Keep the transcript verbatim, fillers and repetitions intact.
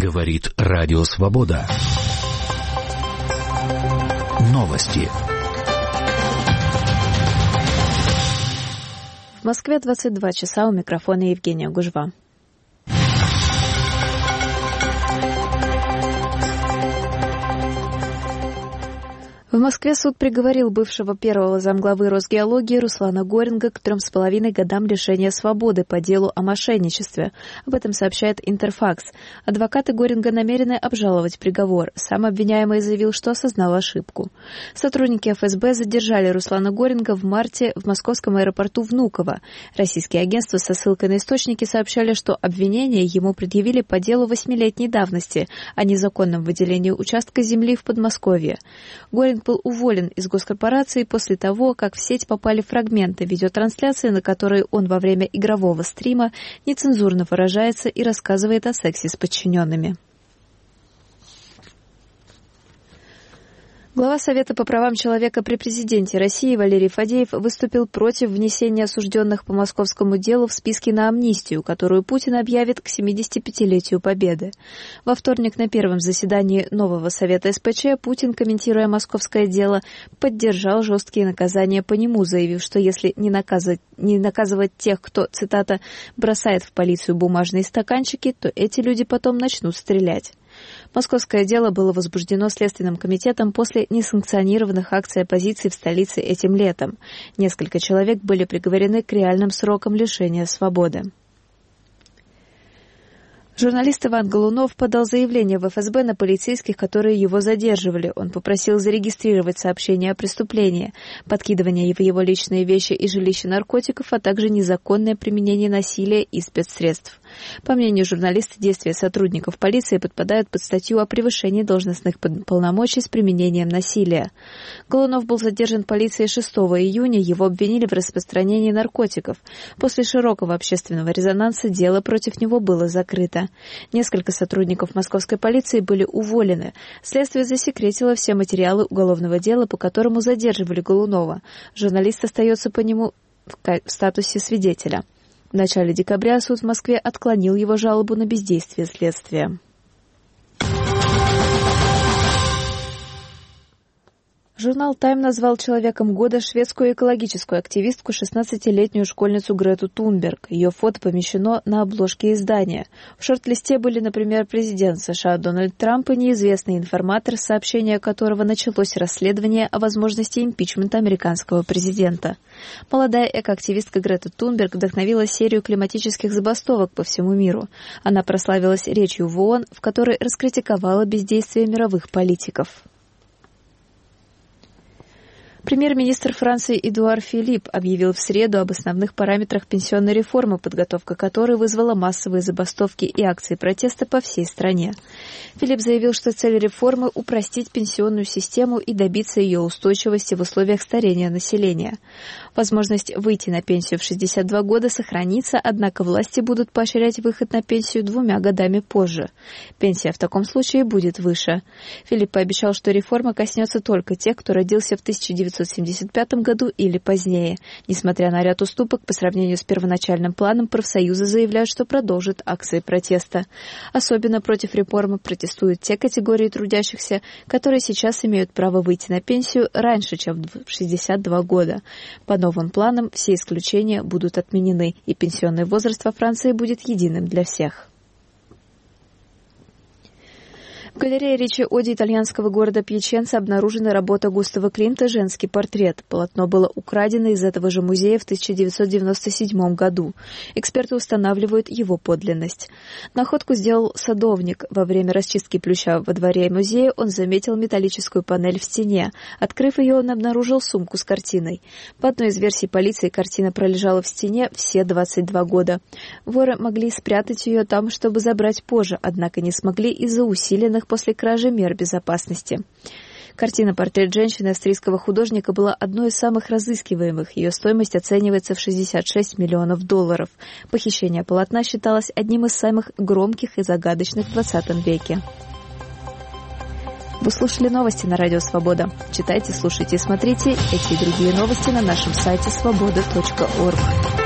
Говорит Радио Свобода. Новости. В Москве двадцать два часа, у микрофона Евгения Гужва. В Москве суд приговорил бывшего первого замглавы Росгеологии Руслана Горинга к трем с половиной годам лишения свободы по делу о мошенничестве. Об этом сообщает Интерфакс. Адвокаты Горинга намерены обжаловать приговор. Сам обвиняемый заявил, что осознал ошибку. Сотрудники эф эс бэ задержали Руслана Горинга в марте в московском аэропорту Внуково. Российские агентства со ссылкой на источники сообщали, что обвинения ему предъявили по делу восьмилетней давности о незаконном выделении участка земли в Подмосковье. Горинг был уволен из госкорпорации после того, как в сеть попали фрагменты видеотрансляции, на которые он во время игрового стрима нецензурно выражается и рассказывает о сексе с подчиненными. Глава Совета по правам человека при президенте России Валерий Фадеев выступил против внесения осужденных по московскому делу в списки на амнистию, которую Путин объявит к семидесятипятилетию Победы. Во вторник на первом заседании нового Совета эс пэ че Путин, комментируя московское дело, поддержал жесткие наказания по нему, заявив, что если не наказывать, не наказывать тех, кто, цитата, «бросает в полицию бумажные стаканчики», то эти люди потом начнут стрелять. Московское дело было возбуждено Следственным комитетом после несанкционированных акций оппозиции в столице этим летом. Несколько человек были приговорены к реальным срокам лишения свободы. Журналист Иван Голунов подал заявление в эф эс бэ на полицейских, которые его задерживали. Он попросил зарегистрировать сообщение о преступлении, подкидывание в его личные вещи и жилище наркотиков, а также незаконное применение насилия и спецсредств. По мнению журналиста, действия сотрудников полиции подпадают под статью о превышении должностных полномочий с применением насилия. Голунов был задержан полицией шестого июня, его обвинили в распространении наркотиков. После широкого общественного резонанса дело против него было закрыто. Несколько сотрудников московской полиции были уволены. Следствие засекретило все материалы уголовного дела, по которому задерживали Голунова. Журналист остается по нему в статусе свидетеля. В начале декабря суд в Москве отклонил его жалобу на бездействие следствия. Журнал «Тайм» назвал человеком года шведскую экологическую активистку шестнадцатилетнюю школьницу Грету Тунберг. Ее фото помещено на обложке издания. В шорт-листе были, например, президент США Дональд Трамп и неизвестный информатор, сообщение которого началось расследование о возможности импичмента американского президента. Молодая экоактивистка Грета Тунберг вдохновила серию климатических забастовок по всему миру. Она прославилась речью в ООН, в которой раскритиковала бездействие мировых политиков. Премьер-министр Франции Эдуар Филипп объявил в среду об основных параметрах пенсионной реформы, подготовка которой вызвала массовые забастовки и акции протеста по всей стране. Филипп заявил, что цель реформы – упростить пенсионную систему и добиться ее устойчивости в условиях старения населения. Возможность выйти на пенсию в шестьдесят два года сохранится, однако власти будут поощрять выход на пенсию двумя годами позже. Пенсия в таком случае будет выше. Филипп пообещал, что реформа коснется только тех, кто родился в тысяча девятьсот семьдесят пятом году или позднее. Несмотря на ряд уступок по сравнению с первоначальным планом, профсоюзы заявляют, что продолжат акции протеста. Особенно против реформы протестуют те категории трудящихся, которые сейчас имеют право выйти на пенсию раньше, чем в шестьдесят два года. По новым планам все исключения будут отменены, и пенсионный возраст во Франции будет единым для всех. В галерее Ричи Оди итальянского города Пьяченца обнаружена работа Густава Климта «Женский портрет». Полотно было украдено из этого же музея в тысяча девятьсот девяносто седьмом году. Эксперты устанавливают его подлинность. Находку сделал садовник. Во время расчистки плюща во дворе музея он заметил металлическую панель в стене. Открыв ее, он обнаружил сумку с картиной. По одной из версий полиции, картина пролежала в стене все двадцать два года. Воры могли спрятать ее там, чтобы забрать позже, однако не смогли из-за усиленных после кражи мер безопасности. Картина «Портрет женщины» австрийского художника была одной из самых разыскиваемых. Ее стоимость оценивается в шестьдесят шесть миллионов долларов. Похищение полотна считалось одним из самых громких и загадочных в двадцатом веке. Вы слушали новости на Радио Свобода. Читайте, слушайте и смотрите эти и другие новости на нашем сайте свобода точка орг.